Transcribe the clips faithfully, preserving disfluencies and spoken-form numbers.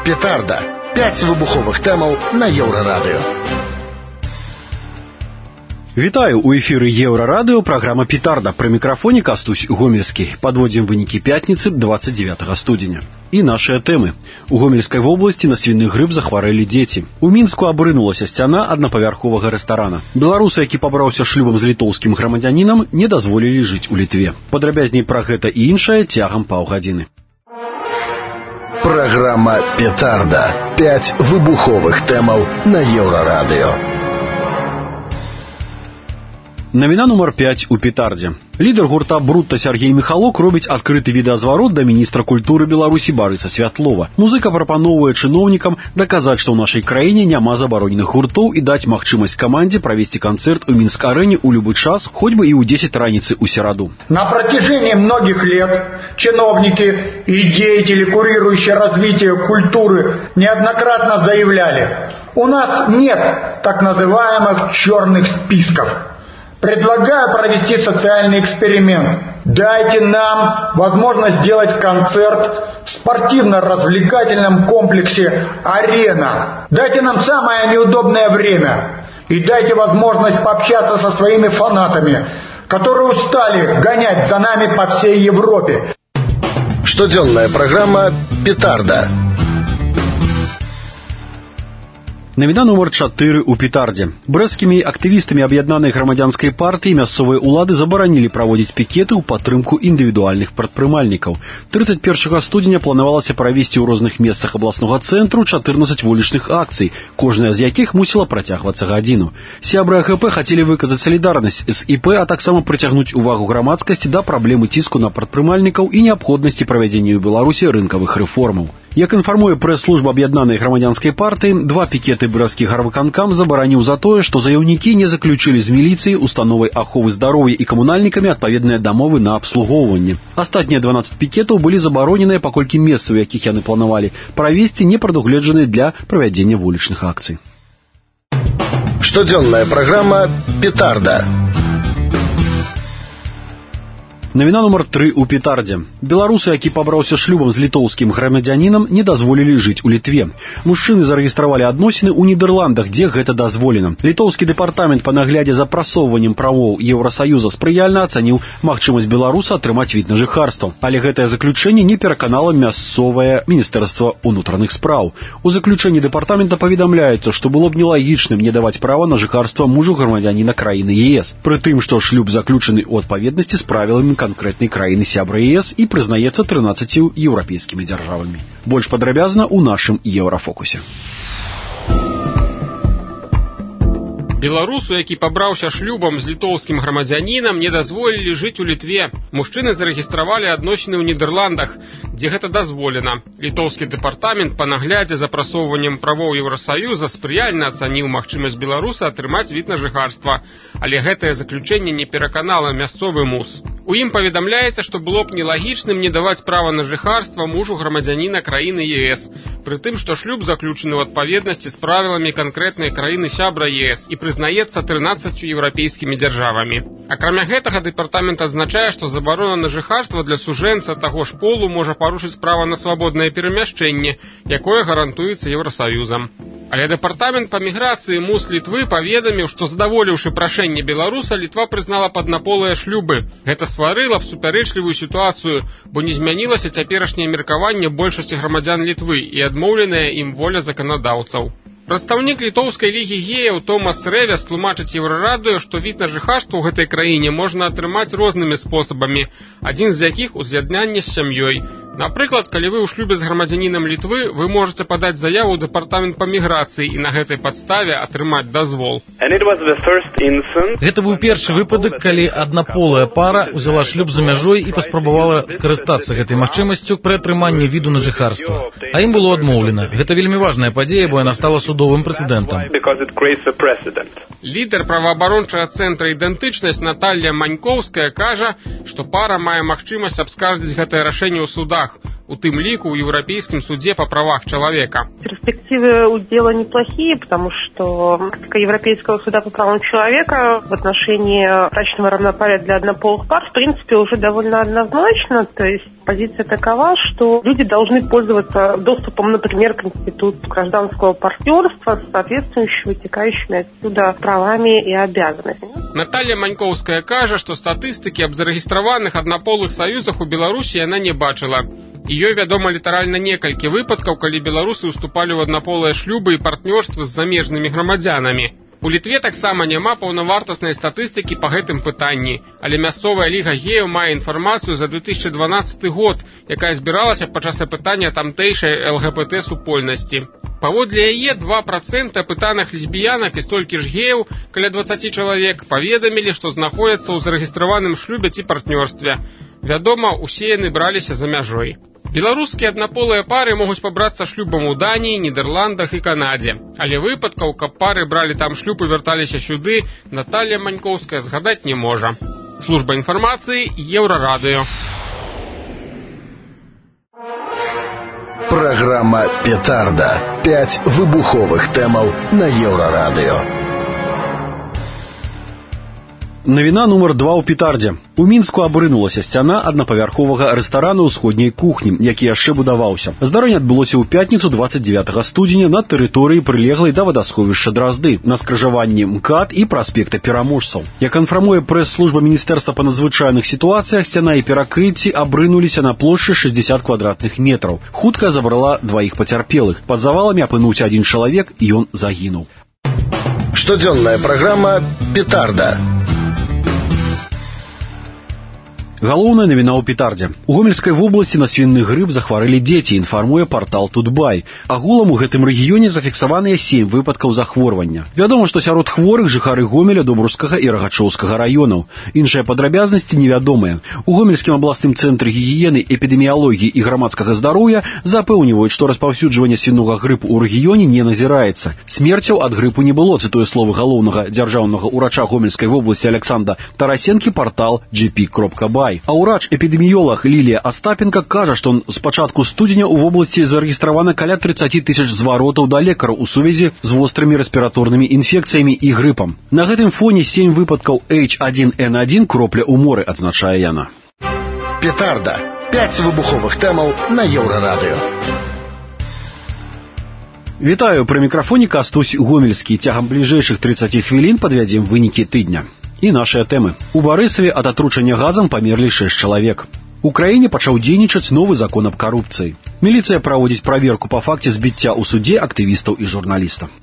Петарда. Пяць выбуховых тэмаў на Еўрарадыё. Вітаю, у эфіры Еўрарадыё, праграма «Петарда». Пры мікрафоне Кастусь Гомельскі. Падводзім вынікі пятніцы двадцать девятого студзеня. І нашыя тэмы. У Гомельскай вобласці на свіны грып захварэлі дзеці. У Мінску абрынулася сцяна аднапавярховага рэстарана. Беларусы, які пабраўся шлюбам з літоўскім грамадзянінам, не дазволілі жыць у Літве. Падрабязней пра гэта і іншае цягам паўгадзіны. Праграма «Петарда». Пяць выбуховых тэмаў на Еўрарадыё. Навіна нумар пяць у «Петардзе». Лідар гурта «Брутта» Сергей Михалок робіць адкрыты відэазварот да міністра культуры Беларусі Барыса Святлова. Музыка прапаноўвае чыноўнікам даказаць, што ў нашай краіне няма забароненых гуртоў і даць магчымасць камандзе правесці канцэрт у Мінск-арэне ў любы час, хоть бы и у десяти раніцы у сераду. На протяжении многих лет чиновники и деятели, курирующие развитие культуры, неоднократно заявляли: у нас нет так называемых черных списков. Предлагаю провести социальный эксперимент. Дайте нам возможность сделать концерт в спортивно-развлекательном комплексе «Арена». Дайте нам самое неудобное время. И дайте возможность пообщаться со своими фанатами, которые устали гонять за нами по всей Европе. Штодзённая праграма «Петарда». Навіна нумар чатыры ў «Петардзе». Брэсцкімі актывістамі аб'яднанай грамадзянскай партыі мясцовыя ўлады забаранілі праводзіць пікеты ў падтрымку індывідуальных прадпрымальнікаў. тридцать первого студзеня планавалася правесці ў розных месцах абласнога цэнтру чатырнаццаць вулічных акцый, кожная з якіх мусіла працягвацца гадзіну. Сябры а гэ пэ хацелі выказаць салідарнасць з і пэ, а таксама прыцягнуць увагу грамадскасці да праблемы ціску на прадпрымальнікаў і неабходнасці правядзення ў Беларусі рынкавых рэформаў. Як інфармуе прэс-служба аб'яднанай грамадзянскай партыі, два пікеты брэсцкі гарвыканкам забараніў за тое, што заяўнікі не заключылі з міліцыяй, установай аховы здароўя і камунальнікамі адпаведныя дамовы на абслугоўванне. Астатнія дванаццаць пікетаў былі забароненыя, паколькі месцы, у якіх яны планавалі правесці, не прадугледжаны для правядзення вулічных акцый. Штодзённая праграма «Петарда». Навіна нумар тры ў «Петардзе». Беларусы, які пабраўся шлюбам з літоўскім грамадзянінам, не дазволілі жыць у Літве. Мужчыны зарэгістравалі адносіны ў Нідерландах, дзе гэта дазволена. Літоўскі дэпартамент па наглядзе за прасоўваннем правоў Еўрасаюза спрыяльна ацаніў магчымасць беларуса атрымаць від на жыхарства. Але гэтае заключэнне не пераканала мясцовае міністэрства ўнутраных спраў. У заключэнні дэпартамента паведамляецца, што было б нелагічным не даваць права на жыхарства мужу грамадзяніна краіны е эс. Пры тым, што шлюб заключаны ў адпаведнасці з правіламі конкретной краіны сябра е эс і прызнаецца трынаццаццю еўрапейскімі дзяржавамі. Больш падрабязна ў нашым Еўрафокусе. Беларусу, які пабраўся шлюбам з літоўскім грамадзянінам, не дазволілі жыць у Літве. Мужчыны зарэгістравалі адносіны ў Нідерландах, дзе гэта дазволена. Літоўскі дэпартамент па наглядзе за прасоўваннем правоў Еўрасаюза спрыяльна ацаніў магчымасць беларуса атрымаць від на жыхарства, але гэтае заключэнне не пераканала мясцовы мус. У ім паведамляецца, што было б нелагічным не даваць права на жыхарства мужу грамадзяніна краіны е эс, пры тым, што шлюб заключаны ў адпаведнасці з правіламі канкрэтнай краіны сябра е эс і прызнаецца трынаццаццю еўрапейскімі дзяржавамі. Акрамя гэтага, дэпартамент адзначае, што забарона на жыхарства для сужэнца таго ж полу можа парушыць права на свабоднае перамяшчэнне, якое гарантуецца Еўрасаюзам. Але дэпартамент па міграцыі мус Літвы паведаміў, што задаволіўшы прашэнне беларуса, Літва прызнала паднаполыя шлюбы. Гэта стварыла б супярэчлівую сітуацыю, бо не змянілася цяперашняе меркаванне большасці грамадзян Літвы і адмоўленая ім воля заканадаўцаў. Прадстаўнік літоўскай лігі геяў Томас Рэвес тлумачыць Еўрарадыё, што від на жыхарства ў гэтай краіне можна атрымаць рознымі спосабамі, адзін з якіх уз'яднанне з сям'ёй. Напрыклад, калі вы ў шлюбе з грамадзянінам Літвы, вы можаце падаць заяву ў дэпартамент па міграцыі і на гэтай падставе атрымаць дазвол. Гэта быў першы выпадак, калі аднаполая пара ўзяла шлюб за мяжой і паспрабавала скарыстацца гэтай магчымасцю пры атрыманні віду на жыхарства. А ім было адмоўлена. Гэта вельмі важная падзея, бо яна стала судовым прэцэдэнтам. Лідар праваабарончага цэнтра «Ідэнтычнасць» Наталля Манькоўская кажа, што пара мае магчымасць абскардзіць гэтае рашэнне ў судах. у тым ліку ў Еўрапейскім суде па правах чалавека. Перспективы у дела неплохие, потому что практика Европейского суда по правам человека в отношении брачного равноправия для однополых пар в принципе уже довольно однозначно. То есть позиция такова, что люди должны пользоваться доступом, например, к институту гражданского партнерства с соответствующими вытекающими отсюда правами и обязанностями. Наталья Маньковская кажа, што статыстыкі аб зарэгістраваных аднаполых саюзах у Беларусі яна не бачыла. Ёй вядома літаральна некалькі выпадкаў, калі беларусы уступалі ў аднаполыя шлюбы і партнёрствы з замежнымі грамадзянамі. У Літве таксама няма паўнавартаснай статыстыкі па гэтым пытанні, але мясцовая ліга геяў мае інфармацыю за две тысячи дванаццаты год, якая збіралася падчас апытання тамтэйшай эл гэ бэ тэ супольнасці. Паводле яе два працэнты апытаных лесбіянак і столькі ж геяў, каля дваццаць чалавек, паведамілі, што знаходзяцца ў зарэгістраваным шлюбе ці партнёрстве. Вядома, усе яны браліся за мяжой. Беларускія аднаполыя пары могуць пабрацца шлюбам у Даніі, Нідерландах і Канадзе. Але выпадкаў, каб пары бралі там шлюб і вярталіся сюды, Наталья Маньковская згадаць не можа. Служба інфармацыі, Еўрарадыё. Программа «Петарда». Пять выбуховых тэмаў на Еўрарадыё. Навіна нумар два ў Петардзе. У Мінску абрынулася сцяна аднапавярховага рэстарана ўсходняй кухні, які яшчэ будаваўся. Здарэнне адбылося ў пятніцу двадцать девятого студзеня на тэрыторыі, прылеглай да вадасховішча Дразды, на скрыжаванні МКАД і праспекта Пераможцаў. Як інфармуе прэс-служба Міністэрства па надзвычайных сітуацыях, сцяна і перакрыцці абрынуліся на плошчы шестьдесят квадратных метраў. Хутка забрала дваіх пацярпелых. Пад заваламі апынуўся адзін чалавек, і ён загінуў. Штодзённая праграма «Петарда». Галоўная навіна ў Петардзе. У Гомельскай вобласці на свінны грып захварэлі дзеці, інфармуе партал Тутбай. Агулам у гэтым рэгіёне зафіксаваныя сем выпадкаў захворвання. Вядома, што сярод хворых жыхары Гомеля, Добрускага і Рагачоўскага раёнаў. Іншыя падрабязнасці невядомыя. У Гомельскім абласным цэнтры гігіены, эпідэміялогіі і грамадскага здароўя запэўніваюць, што распаўсюджванне свінога грыпу ў рэгіёне не назіраецца. Смерцяў ад грыпу не было, цытуе словы галоўнага дзяржаўнага ўрача Гомельскай вобласці Александра Тарасенкі, партал джи пи кропка бай. А ўрач-эпідэміёлаг Лілія Астапенка кажа, што з пачатку студзеня ў вобласці зарэгістравана каля тридцать тысяч зваротаў да лекараў у сувязі з вострымі рэспіраторнымі інфекцыямі і грыпам. На гэтым фоне сем выпадкаў эйч один эн один кропля ў моры, адзначае яна. Петарда. Пять выбуховых тэмаў на Еўрарадыё. Вітаю, пры мікрафоне Кастусь Гомельскі. Цягам бліжэйшых тридцати хвілін падвядзем вынікі тыдня. І нашыя тэмы. У Барысаве ад атручання газам памерлі шэсць чалавек. У краіне пачаў дзейнічаць новы закон аб карупцыі. Міліцыя праводзіць праверку па факце збіцця ў судзе актывістаў і журналіста.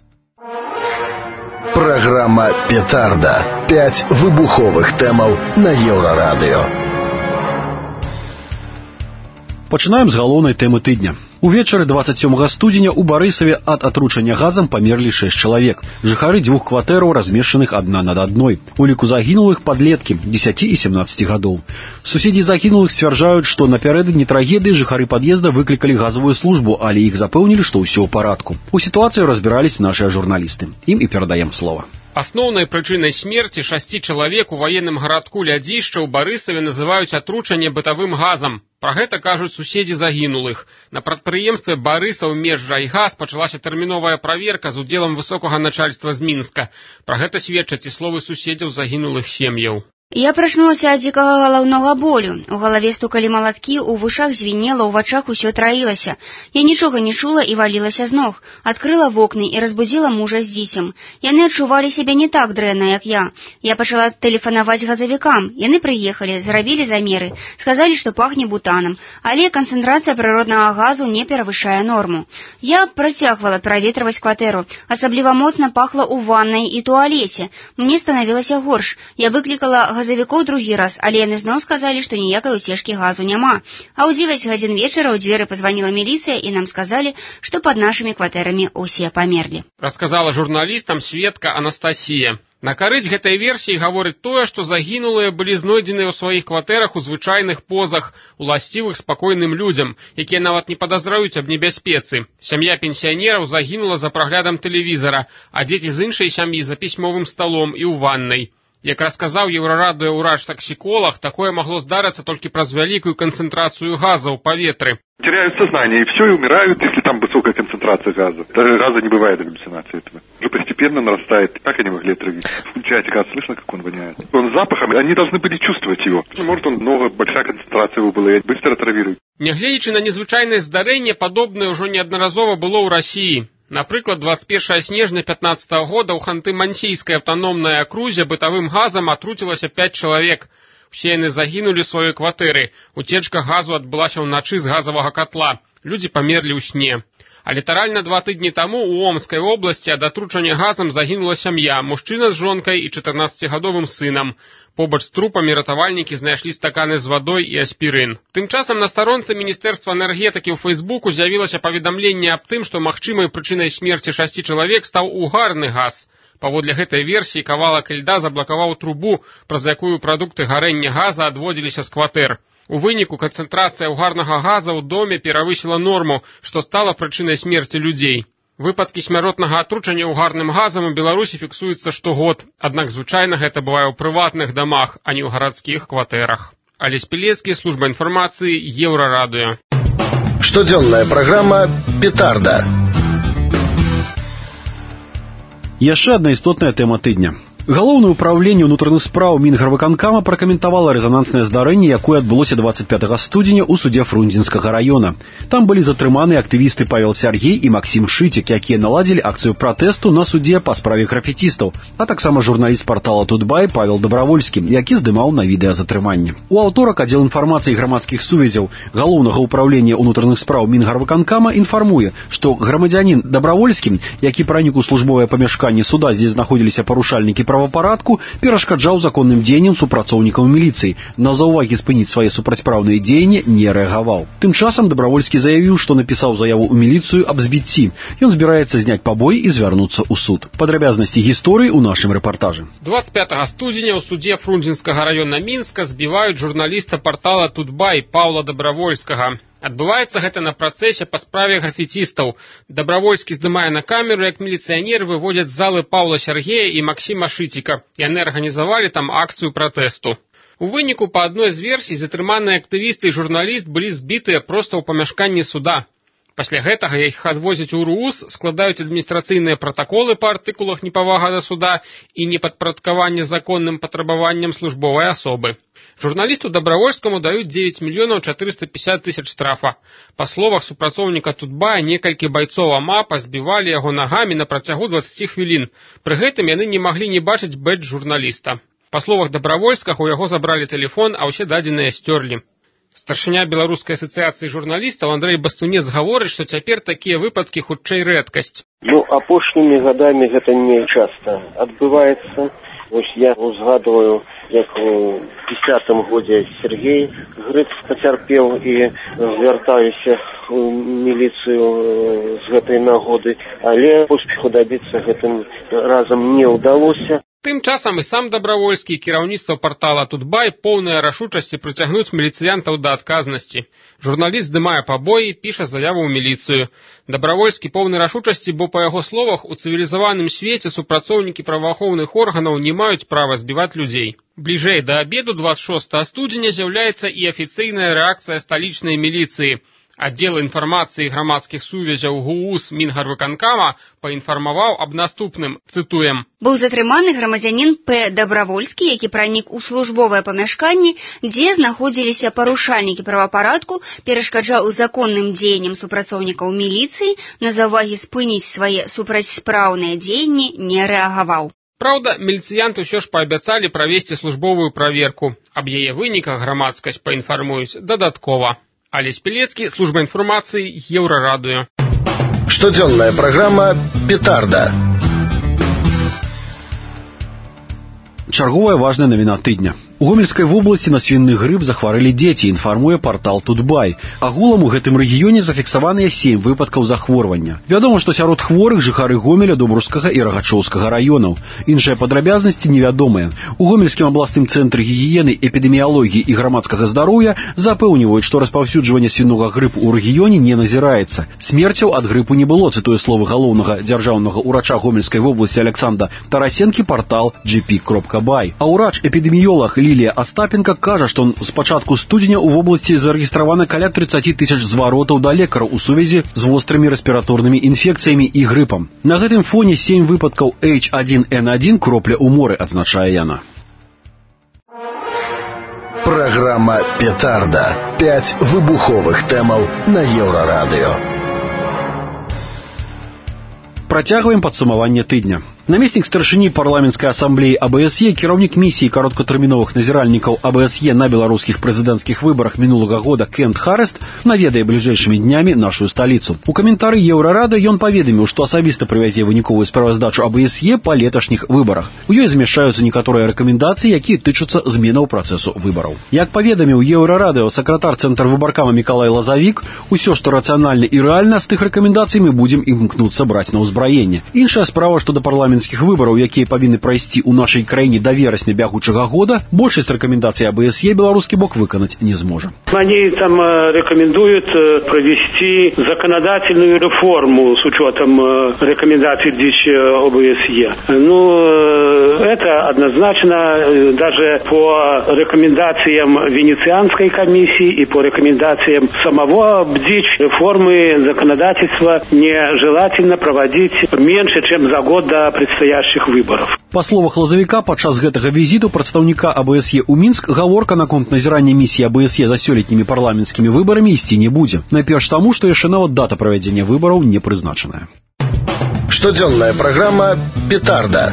Праграма «Петарда». Пять выбуховых тэмаў на Еўрарадыё. Пачынаем з галоўнай тэмы тыдня. Увечары двадцать сёмага студзеня у Барысаве ад атручання газам памерлі шэсць чалавек. Жыхары дзвюх кватэраў, размешчаных адна над адной. У ліку загінулых падлеткі дзесяці і семнаццаці гадоў. Суседзі загінулых сцвярджаюць, што напярэдадні трагедыі жыхары пад'езда выклікалі газавую службу, але іх запэўнілі, што ўсё ў парадку. У сітуацыю разбіраліся нашыя журналісты. Ім і перадаем слова. Асноўнай прычынай смерці шасці чалавек у ваенным гарадку Лядзішча ў Барысаве называюць атручанне бытавым газам. Пра гэта кажуць суседзі загінулых. На прадпрыемстве Барысаў Межрайгаз пачалася тэрміновая праверка з удзелам высокага начальства з Мінска. Пра гэта сведчаць і словы суседзяў загінулых сем'яў. Я прачнулася ад дзікага галаўнога болю. У галаве стукалі малаткі, у вушах звінела, у вачах усё траілася. Я нічога не чула і валілася з ног. Адкрыла вокны і разбудзіла мужа з дзіцем. Яны адчувалі сябе не так дрэнна, як я. Я пачала тэлефанаваць газавікам. Яны прыехалі, зрабілі замеры. Сказалі, што пахне бутанам. Але канцэнтрацыя прыроднага газу не перавышае норму. Я працягвала праветрываць кватэру. Асабліва моцна пахла ў ваннай і туалеце. Мне станавілася горш. Я выклікала газавікоў другі раз, але яны зноў сказалі, што ніякай уцежкі газу няма. А ў дзевяць гадзін вечара ў дзверы пазваніла міліцыя і нам сказалі, што пад нашымі кватэрамі ўсе памерлі. Расказала журналістам сведка Анастасія. На карысць гэтай версіі гаворыць тое, што загінулыя былі знойдзеныя ў сваіх кватэрах у звычайных позах, уласцівых спакойным людзям, якія нават не падазраюць аб небяспецы. Сям'я пенсіянераў загінула за праглядам тэлевізара, а дзеці з іншай сям'і за пісьмовым сталом і ў ваннай. Як расказаў Еўрарадыё ўрач-таксіколог, такое магло здарыцца толькі праз вялікую канцэнтрацыю газа ў паветры. Теряют сознание, и все, и умирают, если там высокая концентрация газа. Даже газа не бывает галлюцинации этого. Уже постепенно нарастает. Как они могли отравить? Включаете газ, слышно, как он воняет? Он запахом, они должны были чувствовать его. Может, он много, большая концентрация его была, и быстро отравирует. Нягледзячы на незвычайнае здарэнне, падобнае ўжо неаднаразова было ў Расіі. Напрыклад, двадцать первого снежня пятнадцатого года ў Ханты-Мансійскай аўтаномнай акрузе бытавым газам атруцілася пять чалавек. Усе яны загінулі ў сваёй кватэры. Уцечка газу адбылася ўначы з газавага катла. Людзі памерлі ў сне. А літаральна два тыдні таму ў Омскай обласці ад атручання газам загінула сям'я, мужчына з жонкай і чатырнаццацігадовым сынам. Побач з трупамі ратавальнікі знайшлі стаканы з вадой і аспірын. Тым часам на старонцы Міністэрства энергетыкі ў Фэйсбуку з'явілася паведамленне аб тым, што магчымай прычынай смерці шасці чалавек стаў угарны газ. Паводле гэтай версіі кавалак льда заблакаваў трубу, праз якую прадукты гарэння газа адводзіліся з кватэр. У выніку канцэнтрацыя угарнага газа ў доме перавысіла норму, што стала прычынай смерці людзей. Выпадкі смяротнага атручання угарным газам у Беларусі фіксуюцца штогод, аднак звычайна гэта бывае ў прыватных дамах, а не ў гарадскіх кватэрах. Алесь Пілецкі, служба інфармацыі, Еўрарадыё. Штодзённая праграма «Петарда». Яшчэ адна істотная тэма тыдня. Галоўнае ўпраўленне ўнутраных спраў Мінгарвыканкама пракаментавала рэзананснае здарэнне, якое адбылося двадцать пятого студзеня ў судзе Фрунзенскага района. Там былі затрыманы актывісты Павел Сяргей і Максім Шыцік, якія наладзілі акцыю пратэсту на судзе па справе графітістаў, а таксама журналіст партала Тутбай Павел Дабравольскі, які здымаў на відэа затрыманне. У аўторак аддзел інфармацыі грамадскіх сувязяў Галоўнага ўпраўлення ўнутраных спраў Мінгарвыканкама інфармуе, што грамадзянін Дабравольскі, які пранік у службовае памяшканне суда, дзе знаходзіліся парушальнікі правапарадку, перашкаджаў законным дзеянням супрацоўнікаў міліцыі. На заўвагі спыніць свае супрацьпраўныя дзеянні не рэагаваў. Тым часам Дабравольскі заявіў, што напісаў заяву ў міліцыю аб збіцці. Ён збіраецца зняць пабой і звярнуцца ў суд. Падрабязнасці гісторыі ў нашым рэпартажы. двадцать пятого студзеня ў судзе Фрунзенскага района Мінска збіваюць журналіста партала Тутбай Паўла Дабравольскага. Адбываецца гэта на працэсе па справе графітістаў. Дабравольскі здымае на камеру, як міліцыянеры выводзяць з залы Паўла Сяргея і Максіма Шыціка. Яны арганізавалі там акцыю пратэсту. У выніку, па адной з версій, затрыманыя актывісты і журналіст былі збітыя проста ў памяшканні суда. Пасля гэтага іх адвозяць у РУС, складаюць адміністрацыйныя пратаколы па артыкулах непавага да суда і непадпарадкаванне законным патрабаванням службовай асобы. Журналісту Дабравольскаму даюць девять мільёнаў чатырыста пятьдесят тысяч штрафа. Па словах супрацоўніка Тутбая, некалькі байцоў АМАПа збівалі яго нагамі на працягу двадцати хвілін. Пры гэтым яны не маглі не бачыць бэдж журналіста. Па словах Дабравольскага, у яго забралі тэлефон, а ўсе дадзеныя сцёрлі. Старшыня Беларускай асацыяцыі журналістаў Андрэй Бастунец гаворыць, што цяпер такія выпадкі хутчэй рэдкасць. Ну, апошнімі гадамі гэта не часта адбываецца. Вось я узгадываю, як у десятым годзе Сергей Грыц пацярпеў і звяртаюся у міліцыю з гэтай нагоды, але поспеху дабіцца гэтым разам не ўдалося. Тым часам і сам Дабравольскі, кіраўніцтва партала Тутбай поўнае рашучасці прыцягнуць міліцыянтаў да адказнасці. Журналіст здымае пабоі, піша заяву ў міліцыю. Дабравольскі поўны рашучасці, бо, па яго словах, у цывілізаваным свеце супрацоўнікі праваахоўных органаў не маюць права збіваць людзей. Бліжэй да абеду двадцать шостого студзеня з'яўляецца і афіцыйная рэакцыя сталічнай міліцыі. Аддзел інфармацыі грамадскіх сувязяў ГУУС Мінгарвыканкама паінфармаваў аб наступным, цытуем. Быў затрыманы грамадзянін П. Дабравольскі, які пранік у службовае памяшканне, дзе знаходзіліся парушальнікі правапарадку, перашкаджаў законным дзеянням супрацоўнікаў міліцыі, на заўвагі спыніць свае супрацьспраўныя дзеянні не рэагаваў. Праўда, міліцыянты ўсё ж паабяцалі правесці службовую праверку. Аб яе выніках грамадскасць паінфармуюць дадаткова. Алесь Пілецкі, служба інфармацыі, Еўрарадыё. Штодзённая праграма «Петарда». Чарговая важная навіна тыдня. У Гомельскай вобласці на свіны грып захварэлі дзеці, інфармуе партал Тутбай. Агулам у гэтым рэгіёне зафіксаваныя сем выпадкаў захворвання. Вядома, што сярод хворых жыхары Гомеля, Добрускага і Рагачоўскага раёнаў. Іншыя падрабязнасці невядомыя. У Гомельскім абласным цэнтры гігіены, эпідэміялогіі і грамадскага здароўя запэўніваюць, што распаўсюджванне свінога грыпу ў рэгіёне не назіраецца. Смерцяў ад грыпу не было, цытуе словы галоўнага дзяржаўнага ўрача Гомельскай вобласці Александра Тарасенкі партал джи пі кропка бай. А ўрач-эпідэміёлаг Лілія Астапенка кажа, што з пачатку студзеня ў вобласці зарэгістравана каля тридцать тысяч зваротаў да лекараў у сувязі з вострымі рэспіраторнымі інфекцыямі і грыпам. На гэтым фоне сем выпадкаў эйч один эн один кропля ў моры, адзначае яна. Программа «Петарда». Пять выбуховых тэмаў на Еўрарадыё. Працягваем падсумаванне тыдня. Намеснік старшыні парламенцкай асамблеі а бэ эс е, кіраўнік місіі кароткатэрміновых назіральнікаў а бэ эс е на беларускіх прэзідэнцкіх выбарах мінулага года Кент Харест наведае бліжэйшымі днямі нашу сталіцу. У каментары Еўрарада ён паведаміў, што асабіста прывязе выніковую справаздачу а бэ эс е па леташніх выбарах. У ёй змяшчаюцца некаторыя рэкамендацыі, якія тычацца зменаў працэсу выбараў. Як паведаміў Еўрарадыё сакратар цэнтр выбаркама Мікалай Лазавік, усё, што рацыянальна і рэальна з тых рэкамендацый мы будзем імкнуцца браць на ўзбраенне. Іншая справа, што да парламент выбараў, якія павінны прайсці ў нашай краіне да верасня бягучага года, большасць рэкамендацый а бэ эс е беларускі бок выканаць не зможа. Они там рекомендуют провести законодательную реформу с учетом рекомендаций о бэ эс е. Ну, это однозначно даже по рекомендациям Венецианской комиссии и по рекомендациям самого БДИЧ реформы законодательства нежелательно проводить меньше, чем за год до предстоящих выборов. Па словах Лазавіка, падчас гэтага візіту прадстаўніка а бэ эс е ў Мінск гаворка наконт назірання місіі а бэ эс е за сёлетнімі парламенцкімі выбарамі ісці не будзе. Найперш таму, што яшчэ нават дата правядзення выбараў не прызначаная. Штодзённая праграма «Петарда».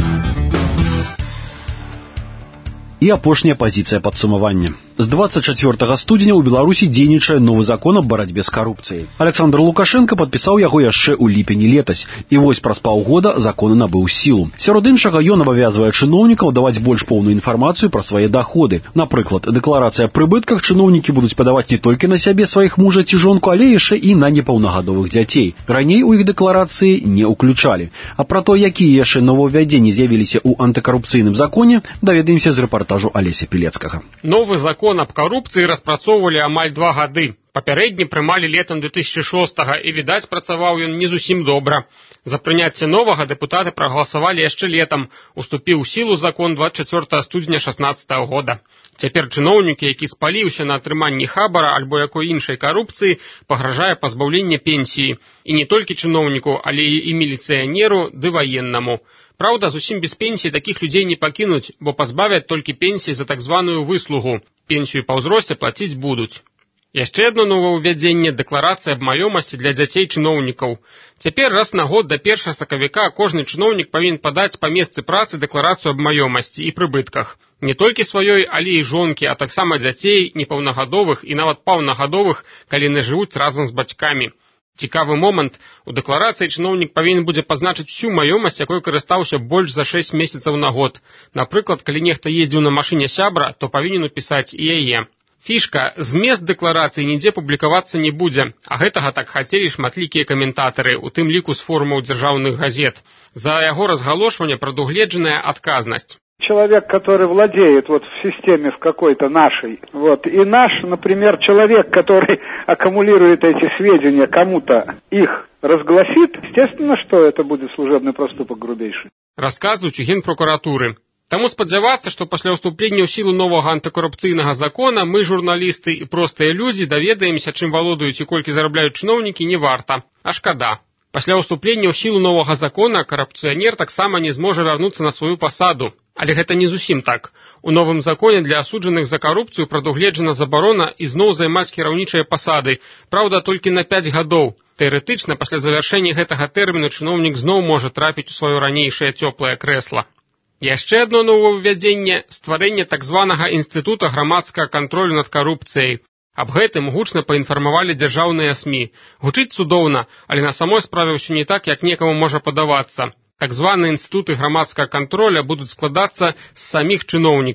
І апошняя пазіцыя падсумавання. З двадцать чацвёртага студзеня ў Беларусі дзейнічае новы закон аб барацьбе з карупцыяй. Александр Лукашенко падпісаў яго яшчэ ў ліпені летась, і вось праз паўгода закон набыў сілу. Сярод іншага ён абавязвае чыноўнікаў даваць больш поўную інфармацыю пра свае даходы. Напрыклад, дэкларацыя аб прыбытках чыноўнікі будуць падаваць не толькі на сябе, сваіх мужа ці жонку, але яшчэ і на непаўнагадовых дзяцей. Раней у іх дэкларацыі не ўключалі. А пра то, якія яшчэ новаўвядзенні з'явіліся ў антыкарупцыйным законе, даведаемся з рэпартажу Алеся Пілецкага. Новы закон Закон аб карупцыі распрацоўвалі амаль два гады. Папярэдні прымалі летам две тысячи шостага, і, відаць, працаваў ён не зусім добра. За прыняцце новага дэпутаты прагаласавалі яшчэ летам. Уступіў у сілу закон двадцать чацвёртага студзеня шаснаццатага года. Цяпер чыноўнікі, які спаліўся на атрыманні хабара альбо якой іншай карупцыі, пагражае пазбаўленне пенсіі. І не толькі чыноўніку, але і міліцыянеру ды ваеннаму. Праўда, зусім без пенсіі такіх людзей не пакінуць, бо пазбавяць толькі пенсіі за так званую выслугу. Пенсію па ўзросце плаціць будуць. Яшчэ одно новаўвядзенне – дэкларацыя аб маёмасці для дзяцей чыноўнікаў. Цяпер раз на год да першага сакавіка кожны чыноўнік павінен падаць па месцы працы дэкларацыю аб маёмасці і прыбытках. Не толькі сваёй, але і жонкі, а таксама дзяцей, непаўнагадовых і нават паўнагадовых, калі не жывуць разам з бацькамі. Цікавы момант, у дэкларацыі чыноўнік павінен будзе пазначыць всю маёмасць, якой карыстаўся больш за шэсць месяцаў на год. Напрыклад, калі нехта ездзіў на машыне сябра, то павінен упісаць і яе. Фішка, змест дэкларацыі нідзе публікавацца не будзе, а гэтага так хацелі шматлікія каментатары, у тым ліку з форумаў дзяржаўных газет. За яго разгалошванне прадугледжаная адказнасць. Человек, который владеет вот в системе в какой-то нашей, вот, и наш, например, человек, который аккумулирует эти сведения, кому-то их разгласит, естественно, что это будет служебный проступок грубейший. Расказваюць у Генпрокуратуры. Таму спадзявацца, што пасля ўступлення ў сілу новага антыкарупцыйнага закона мы, журналісты і простыя людзі, даведаемся, чым валодаюць і колькі зарабляюць чыноўнікі, не варта, а шкада. Пасля ўступлення ў сілу новага закона карупцыянер таксама не зможа вярнуцца на сваю пасаду. Але гэта не зусім так. У новым законе для асуджаных за карупцыю прадугледжана забарона ізноў займаць кіраўнічыя пасады, праўда, толькі на пяць гадоў. Тэарэтычна, пасля завяршэння гэтага тэрміну чыноўнік зноў можа трапіць у сваё ранейшае цёплае крэсла. Яшчэ одно новаўвядзенне – стварэнне так званага інстытута грамадскага кантролю над карупцыяй. Аб гэтым гучна паінфармавалі дзяржаўныя СМІ. Гучыць цудоўна, але на самой справе ўсё не так, як некаму можа падавацца. Так званыя інстытуты грамадскага кантроля будуць складацца з саміх чыноўнікаў.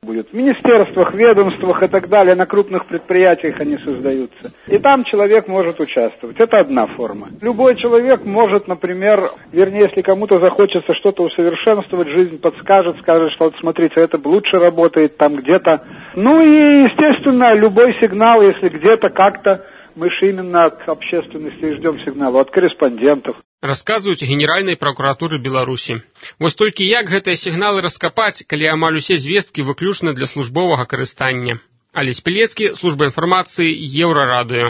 будет. В министерствах, ведомствах и так далее, на крупных предприятиях они создаются. И там человек может участвовать. Это одна форма. Любой человек может, например, вернее, если кому-то захочется что-то усовершенствовать, жизнь подскажет, скажет, что вот смотрите, это лучше работает там где-то. Ну и, естественно, любой сигнал, если где-то как-то, мы же именно от общественности ждем сигнала, от корреспондентов. Расказваюць Генеральнай пракуратуры Беларусі. Вось толькі як гэтыя сігналы раскапаць, калі амаль усе звесткі выключна для службовага карыстання. Алесь Пілецкі, служба інфармацыі, Еўрарадыё.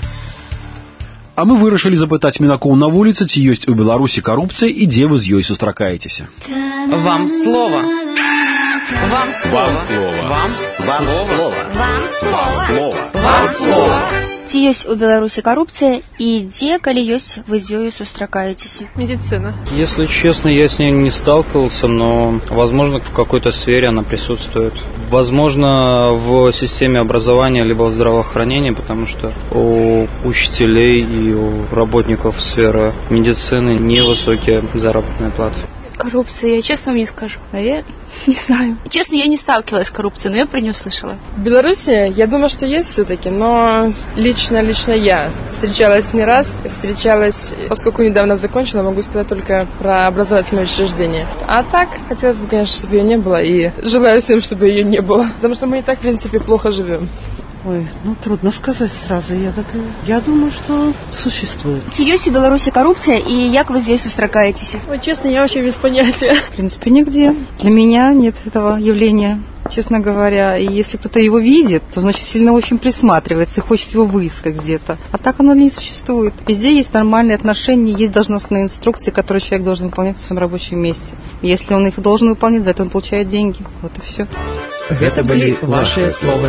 А мы вырашылі запытаць мінакоў на вуліцы, ці ёсць у Беларусі карупцыя і дзе вы з ёй сустракаецеся. Вам слово. Вам слово. Вам слово. Вам слово. Вам слово. Ці ёсць у Беларусі карупцыя і дзе, калі ёсць, вы з ёю сустракаецеся? Медицина. Если честно, я с ней не сталкивался, но, возможно, в какой-то сфере она присутствует. Возможно, в системе образования либо в здравоохранении, потому что у учителей и у работников сферы медицины невысокие заработные платы. Коррупция, я честно вам не скажу. Наверное, не знаю. Честно, я не сталкивалась с коррупцией, но я про нее слышала. В Беларуси, я думаю, что есть все-таки, но лично, лично я встречалась не раз. Встречалась, поскольку недавно закончила, могу сказать только про образовательное учреждение. А так, хотелось бы, конечно, чтобы ее не было, и желаю всем, чтобы ее не было. Потому что мы и так, в принципе, плохо живем. Ой, ну трудно сказать сразу. Я, так, я думаю, что существует. Ці ёсць у Беларусі карупцыя і як вы з ёй сустракаецеся? Ой, честно, я вообще без понятия. В принципе, нигде. Для меня нет этого явления, честно говоря. И если кто-то его видит, то, значит, сильно очень присматривается и хочет его выискать где-то. А так оно не существует. Везде есть нормальные отношения, есть должностные инструкции, которые человек должен выполнять в своем рабочем месте. И если он их должен выполнять, за это он получает деньги. Вот и все. Это были ваши словы.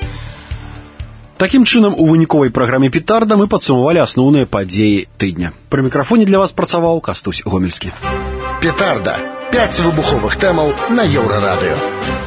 Такім чынам, у выніковай праграме «Петарда» мы падсумавалі асноўныя падзеі тыдня. Пры мікрафоне для вас працаваў Кастусь Гомельскі. «Петарда». Пяць выбуховых тэмаў на Еўрарадыё.